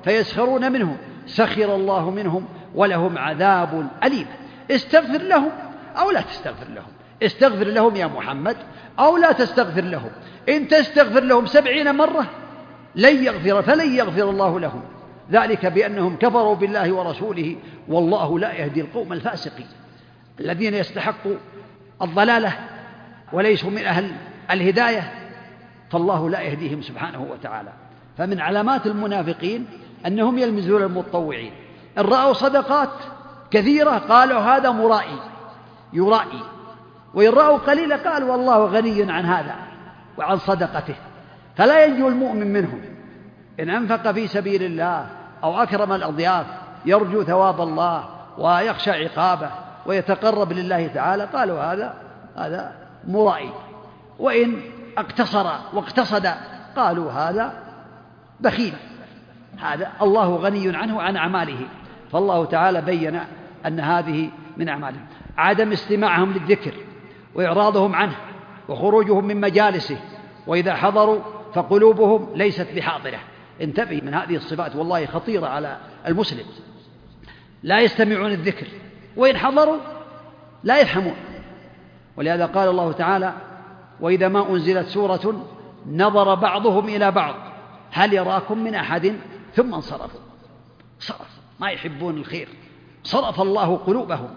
فيسخرون منهم سخر الله منهم ولهم عذاب أليم. استغفر لهم أو لا تستغفر لهم، استغفر لهم يا محمد أو لا تستغفر لهم، إن تستغفر لهم سبعين مرة لن يغفر فلن يغفر الله لهم، ذلك بأنهم كفروا بالله ورسوله والله لا يهدي القوم الفاسقين الذين يستحقوا الضلالة وليسوا من أهل الهداية، فالله لا يهديهم سبحانه وتعالى. فمن علامات المنافقين أنهم يلمزون المتطوعين، إن رأوا صدقات كثيرة قالوا هذا مرائي يرائي، وإن رأوا قليلا قالوا والله غني عن هذا وعن صدقته، فلا ينجو المؤمن منهم. إن أنفق في سبيل الله أو أكرم الأضياف يرجو ثواب الله ويخشى عقابه ويتقرب لله تعالى قالوا هذا هذا مرائي، وإن اقتصر واقتصد قالوا هذا بخيل، هذا الله غني عنه عن أعماله. فالله تعالى بين أن هذه من أعمالهم. عدم استماعهم للذكر وإعراضهم عنه وخروجهم من مجالسه، وإذا حضروا فقلوبهم ليست بحاضرة. انتبه من هذه الصفات والله خطيرة على المسلم، لا يستمعون الذكر وإن حضروا لا يفهمون. ولهذا قال الله تعالى وإذا ما أنزلت سورة نظر بعضهم إلى بعض هل يراكم من أحد ثم انصرفوا. صرف ما يحبون الخير، صرف الله قلوبهم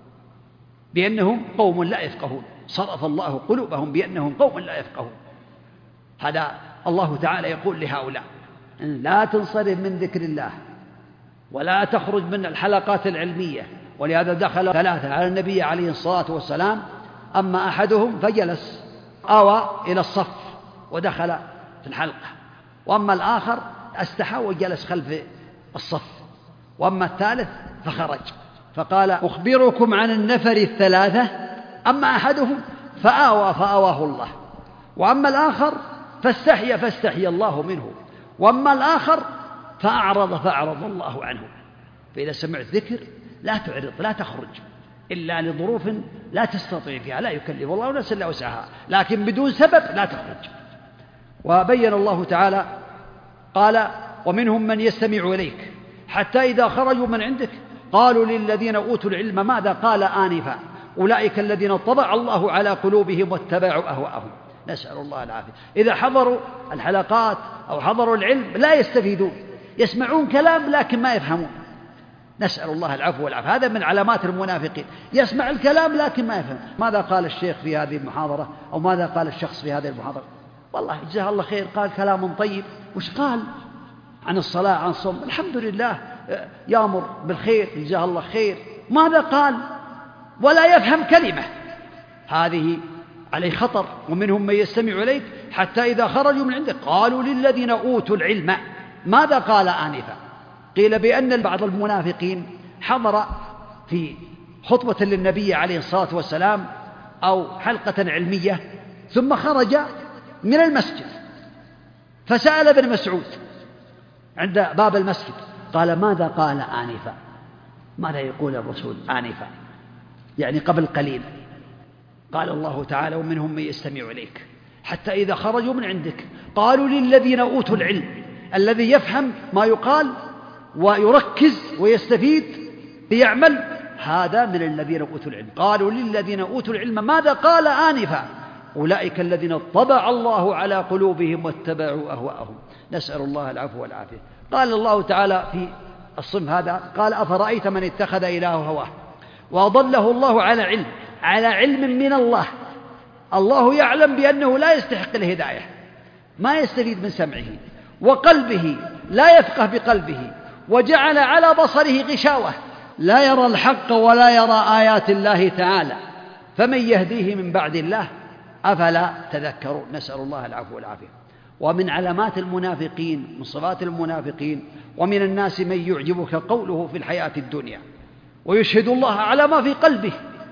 بأنهم قوم لا يفقهون، صرف الله قلوبهم بأنهم قوم لا يفقهون. هذا الله تعالى يقول لهؤلاء لا تنصرف من ذكر الله ولا تخرج من الحلقات العلمية. ولهذا دخل ثلاثة على النبي عليه الصلاة والسلام، أما أحدهم فجلس آوى إلى الصف ودخل في الحلقة، وأما الآخر استحى وجلس خلف الصف، وأما الثالث فخرج. فقال أخبركم عن النفر الثلاثة، أما أحدهم فآوى فآواه الله، وأما الآخر فاستحي فاستحي الله منه، وأما الآخر فأعرض فأعرض الله عنه. فإذا سمعت ذكر لا تعرض، لا تخرج إلا لظروف لا تستطيع فيها، لا يكلف الله نفسا إلا وسعها، لكن بدون سبب لا تخرج. وبين الله تعالى قال ومنهم من يستمع إليك حتى إذا خرجوا من عندك قالوا للذين أوتوا العلم ماذا قال آنفا أولئك الذين طبع الله على قلوبهم واتبعوا أهواءهم. نسأل الله العافية. إذا حضروا الحلقات أو حضروا العلم لا يستفيدون، يسمعون كلام لكن ما يفهمون. نسأل الله العفو والعافية. هذا من علامات المنافقين، يسمع الكلام لكن ما يفهم. ماذا قال الشيخ في هذه المحاضرة أو ماذا قال الشخص في هذه المحاضرة؟ والله جزاه الله خير قال كلام طيب. وش قال عن الصلاة عن الصوم؟ الحمد لله يأمر بالخير جزاه الله خير. ماذا قال؟ ولا يفهم كلمة. هذه عليه خطر. ومنهم من يستمع إليك حتى إذا خرجوا من عندك قالوا للذين أوتوا العلم ماذا قال آنفا. قيل بأن بعض المنافقين حضر في خطبة للنبي عليه الصلاة والسلام أو حلقة علمية ثم خرج من المسجد فسأل ابن مسعود عند باب المسجد قال ماذا قال آنفا، ماذا يقول الرسول آنفا، يعني قبل قليل. قال الله تعالى ومنهم من يستمع إليك حتى إذا خرجوا من عندك قالوا للذين أوتوا العلم، الذي يفهم ما يقال ويركز ويستفيد ليعمل هذا من الذين أوتوا العلم. قالوا للذين أوتوا العلم ماذا قال آنفا أولئك الذين طبع الله على قلوبهم واتبعوا أهواءهم. نسأل الله العفو والعافية. قال الله تعالى في الصنف هذا قال أفرأيت من اتخذ إلهه هواه وأضله الله على علم على علم من الله. الله يعلم بأنه لا يستحق الهداية، ما يستفيد من سمعه، وقلبه لا يفقه بقلبه، وجعل على بصره غشاوة لا يرى الحق ولا يرى آيات الله تعالى، فمن يهديه من بعد الله أفلا تذكرون. نسأل الله العفو والعافية. ومن علامات المنافقين من صفات المنافقين ومن الناس من يعجبك قوله في الحياة الدنيا ويشهد الله على ما في قلبه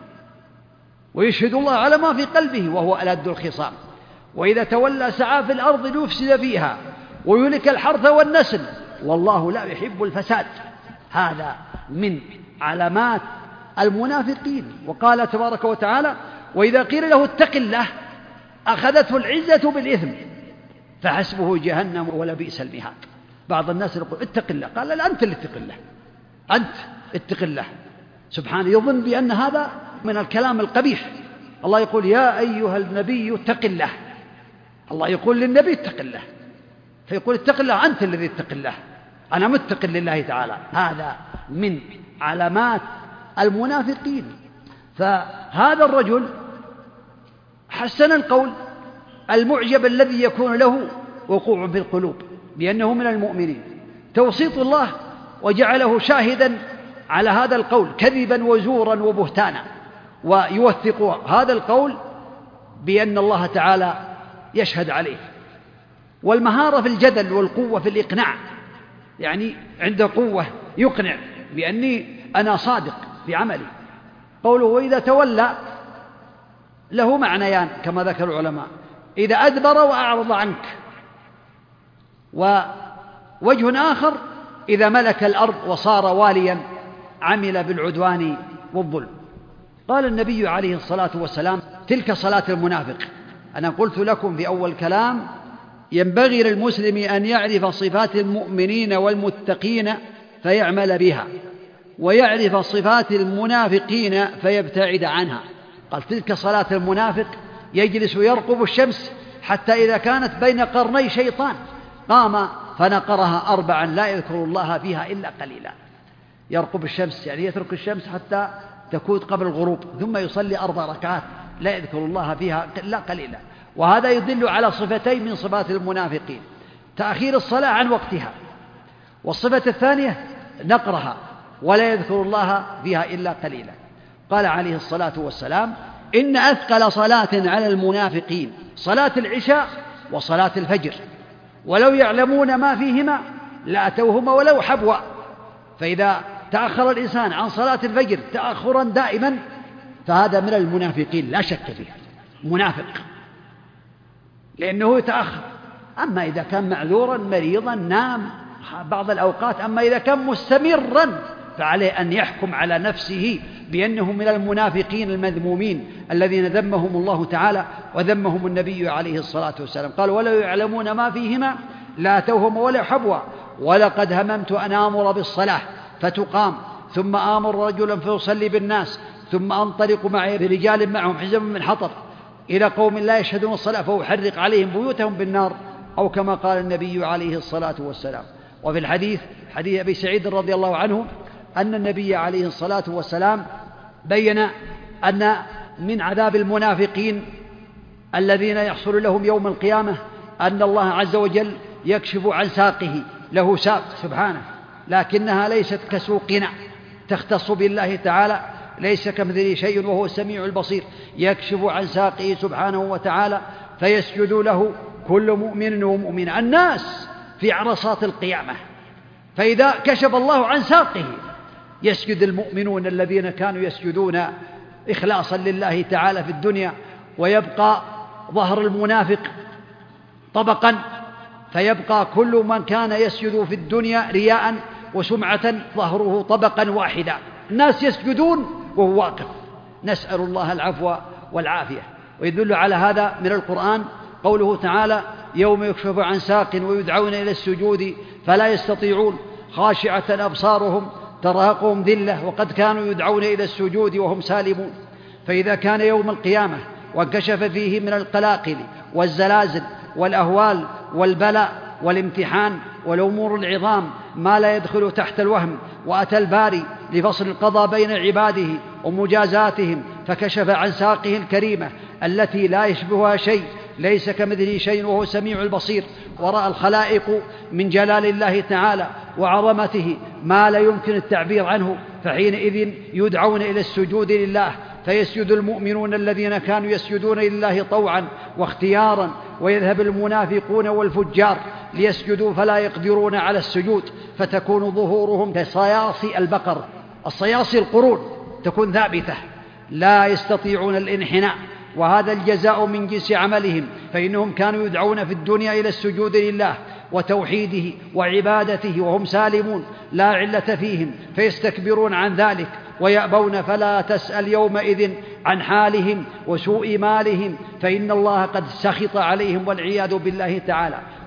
ويشهد الله على ما في قلبه وهو ألد الخصام، وإذا تولى سعى في الأرض ليفسد فيها ويهلك الحرث والنسل والله لا يحب الفساد. هذا من علامات المنافقين. وقال تبارك وتعالى وإذا قيل له اتق الله أخذته العزة بالإثم فحسبه جهنم ولبئس المهاد. بعض الناس يقول اتق الله، قال لا، أنت اللي اتق الله، أنت اتق الله سبحانه. يظن بأن هذا من الكلام القبيح. الله يقول يا أيها النبي اتق الله، الله يقول للنبي اتق الله، فيقول اتق الله، أنت الذي اتق الله، أنا متق لله تعالى. هذا من علامات المنافقين. فهذا الرجل حسن القول المعجب الذي يكون له وقوع في القلوب بأنه من المؤمنين، توسيط الله وجعله شاهدا على هذا القول كذبا وزورا وبهتانا، ويوثق هذا القول بأن الله تعالى يشهد عليه. والمهارة في الجدل والقوة في الإقناع، يعني عنده قوة يقنع بأني أنا صادق في عملي. قوله وإذا تولى له معنيان كما ذكر العلماء: إذا أدبر وأعرض عنك، ووجه آخر إذا ملك الأرض وصار واليا عمل بالعدوان والظلم. قال النبي عليه الصلاة والسلام: تلك صلاة المنافق. أنا قلت لكم في أول كلام ينبغي للمسلم أن يعرف صفات المؤمنين والمتقين فيعمل بها، ويعرف صفات المنافقين فيبتعد عنها. قال تلك صلاة المنافق، يجلس يرقب الشمس حتى إذا كانت بين قرني شيطان قام فنقرها أربعا لا يذكر الله فيها إلا قليلا. يرقب الشمس يعني يترك الشمس حتى تكون قبل الغروب، ثم يصلي أربع ركعات لا يذكر الله فيها إلا قليلا. وهذا يدل على صفتين من صفات المنافقين: تأخير الصلاة عن وقتها، والصفة الثانية نقرها ولا يذكر الله فيها إلا قليلا. قال عليه الصلاة والسلام: إن أثقل صلاة على المنافقين صلاة العشاء وصلاة الفجر، ولو يعلمون ما فيهما لأتوهما ولو حبوا. فإذا تأخر الإنسان عن صلاة الفجر تأخرا دائما فهذا من المنافقين لا شك فيه، منافق، لأنه يتأخر. أما إذا كان معذورا مريضا نام بعض الأوقات، أما إذا كان مستمرا فعليه أن يحكم على نفسه بأنه من المنافقين المذمومين الذين ذمهم الله تعالى وذمهم النبي عليه الصلاة والسلام. قال: ولو يعلمون ما فيهما لاتوهما ولا حبوا، ولقد هممت أن آمر بالصلاة فتقام، ثم آمر رجلا فيصلي بالناس، ثم أنطلق معي برجال معهم حزم من حطب إلى قوم لا يشهدون الصلاة فأحرق عليهم بيوتهم بالنار، أو كما قال النبي عليه الصلاة والسلام. وفي الحديث حديث أبي سعيد رضي الله عنه أن النبي عليه الصلاة والسلام بين أن من عذاب المنافقين الذين يحصل لهم يوم القيامة أن الله عز وجل يكشف عن ساقه، له ساق سبحانه لكنها ليست كسوقنا، تختص بالله تعالى، ليس كمثله شيء وهو السميع البصير. يكشف عن ساقه سبحانه وتعالى فيسجد له كل مؤمن ومؤمن، الناس في عرصات القيامة. فإذا كشف الله عن ساقه يسجد المؤمنون الذين كانوا يسجدون إخلاصا لله تعالى في الدنيا، ويبقى ظهر المنافق طبقا، فيبقى كل من كان يسجد في الدنيا رياء وسمعة ظهره طبقا واحدا، الناس يسجدون وهو واقف، نسأل الله العفو والعافية. ويدل على هذا من القرآن قوله تعالى: يوم يكشف عن ساق ويدعون إلى السجود فلا يستطيعون خاشعة أبصارهم ترهقهم ذلة وقد كانوا يدعون إلى السجود وهم سالمون. فإذا كان يوم القيامة وانكشف فيه من القلاقل والزلازل والأهوال والبلاء والامتحان والأمور العظام ما لا يدخل تحت الوهم، وأتى الباري لفصل القضاء بين عباده ومجازاتهم فكشف عن ساقه الكريمة التي لا يشبهها شيء، ليس كمثله شيء وهو السميع البصير، ورأى الخلائق من جلال الله تعالى وعظمته ما لا يمكن التعبير عنه، فحينئذ يدعون إلى السجود لله فيسجد المؤمنون الذين كانوا يسجدون لله طوعا واختيارا، ويذهب المنافقون والفجار ليسجدوا فلا يقدرون على السجود، فتكون ظهورهم كصياصي البقر، الصياصي القرون تكون ثابتة لا يستطيعون الانحناء. وهذا الجزاء من جنس عملهم، فإنهم كانوا يدعون في الدنيا إلى السجود لله وتوحيده وعبادته وهم سالمون لا علة فيهم، فيستكبرون عن ذلك ويأبون، فلا تسأل يومئذ عن حالهم وسوء مالهم، فإن الله قد سخط عليهم والعياذ بالله تعالى.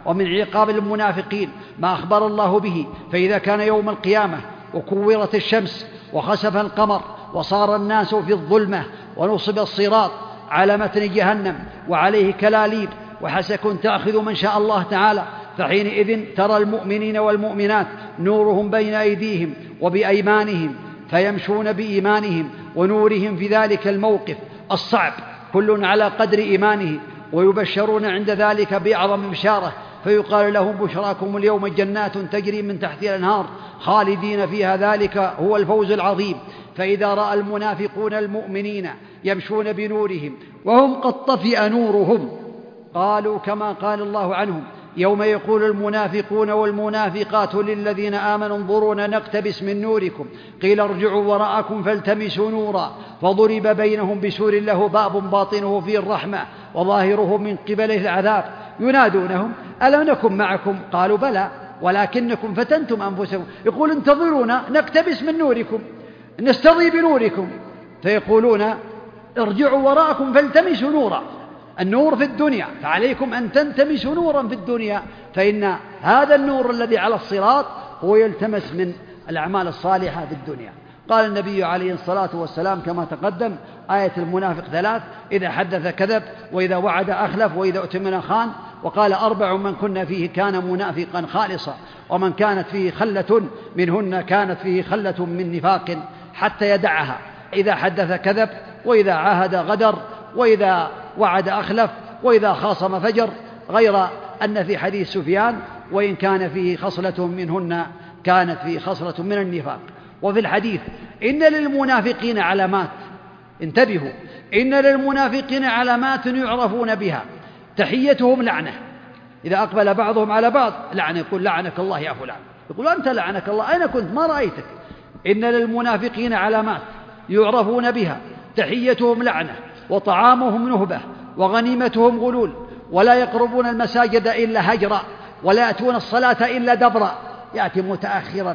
ومن عقاب المنافقين ما أخبر الله به. فإذا كان يوم القيامة وكورت الشمس وخسف القمر وصار الناس في الظلمة ونصب الصراط على متن جهنم وعليه كلاليب وحسك تأخذ من شاء الله تعالى، فحينئذ ترى المؤمنين والمؤمنات نورهم بين أيديهم وبأيمانهم فيمشون بإيمانهم ونورهم في ذلك الموقف الصعب كل على قدر إيمانه، ويبشرون عند ذلك بأعظم بشارة، فيقال لهم بشراكم اليوم جنات تجري من تحتها الأنهار خالدين فيها ذلك هو الفوز العظيم. فإذا رأى المنافقون المؤمنين يمشون بنورهم وهم قد طفئ نورهم قالوا كما قال الله عنهم يوم يقول المنافقون والمنافقات للذين آمنوا انظرونا نقتبس من نوركم قيل ارجعوا وراءكم فالتمسوا نورا فضرب بينهم بسور له باب باطنه فيه الرحمة وظاهره من قبله العذاب ينادونهم ألم نكن معكم قالوا بلى ولكنكم فتنتم أنفسكم يقول انتظرونا نقتبس من نوركم نستضي بنوركم فيقولون ارجعوا وراءكم فالتمسوا نورا. النور في الدنيا فعليكم أن تلتمسوا نورا في الدنيا، فإن هذا النور الذي على الصراط هو يلتمس من الأعمال الصالحة في الدنيا. قال النبي عليه الصلاة والسلام كما تقدم آية المنافق ثلاث: إذا حدث كذب، وإذا وعد أخلف، وإذا اؤتمن خان. وقال أربع من كن فيه كان منافقا خالصا، ومن كانت فيه خلة منهن كانت فيه خلة من نفاق حتى يدعها. إذا حدث كذب، وإذا عاهد غدر، وإذا وعد أخلف، وإذا خاصم فجر، غير أن في حديث سفيان وإن كان فيه خصلة منهن كانت فيه خصلة من النفاق. وفي الحديث إن للمنافقين علامات، انتبهوا، إن للمنافقين علامات يعرفون بها، تحيتهم لعنة، إذا أقبل بعضهم على بعض لعنة، يقول لعنك الله يا فلان، يقول أنت لعنك الله أين كنت ما رأيتك. إن للمنافقين علامات يعرفون بها، تحيتهم لعنة، وطعامهم نهبة، وغنيمتهم غلول، ولا يقربون المساجد إلا هجرا، ولا يأتون الصلاة إلا دبرا، يأتي متأخرا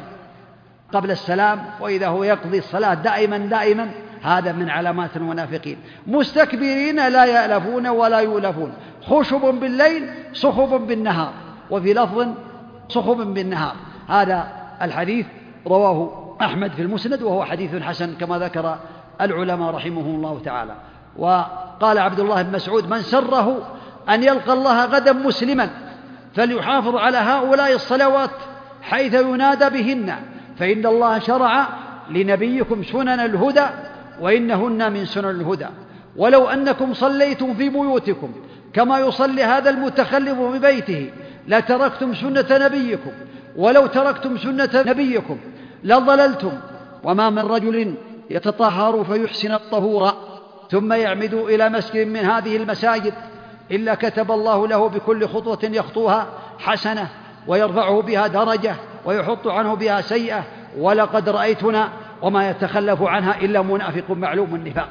قبل السلام، وإذا هو يقضي الصلاة دائما دائما. هذا من علامات المنافقين. مستكبرين لا يألفون ولا يؤلفون، خشب بالليل صخب بالنهار، وفي لفظ صخب بالنهار. هذا الحديث رواه أحمد في المسند وهو حديث حسن كما ذكر العلماء رحمهم الله تعالى. وقال عبد الله بن مسعود: من سره أن يلقى الله غدا مسلما فليحافظ على هؤلاء الصلوات حيث ينادى بهن، فإن الله شرع لنبيكم سنن الهدى وإنهن من سنن الهدى. ولو أنكم صليتم في بيوتكم كما يصلي هذا المتخلف في بيته لتركتم سنة نبيكم، ولو تركتم سنة نبيكم لضللتم. وما من رجل يتطهر فيحسن الطهور ثم يعمد إلى مسجد من هذه المساجد إلا كتب الله له بكل خطوة يخطوها حسنة، ويرفعه بها درجة، ويحط عنه بها سيئة. ولقد رأيتنا وما يتخلف عنها إلا منافق معلوم النفاق،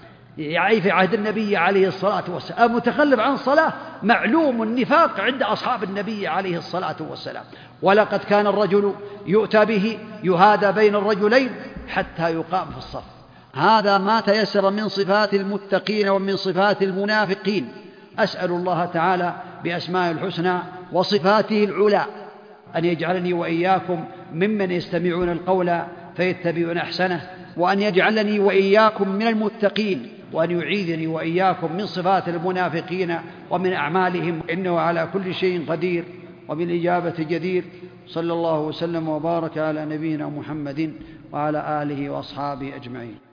يعني في عهد النبي عليه الصلاة والسلام المتخلف عن الصلاة معلوم النفاق عند أصحاب النبي عليه الصلاة والسلام. ولقد كان الرجل يؤتى به يهادى بين الرجلين حتى يقام في الصف. هذا ما تيسر من صفات المتقين ومن صفات المنافقين. أسأل الله تعالى بأسماء الحسنى وصفاته العلى أن يجعلني وإياكم ممن يستمعون القول فيتبعون أحسنه، وأن يجعلني وإياكم من المتقين، وأن يعيذني وإياكم من صفات المنافقين ومن أعمالهم، إنه على كل شيء قدير وبالإجابة جدير. صلى الله وسلم وبارك على نبينا محمد وعلى آله وأصحابه أجمعين.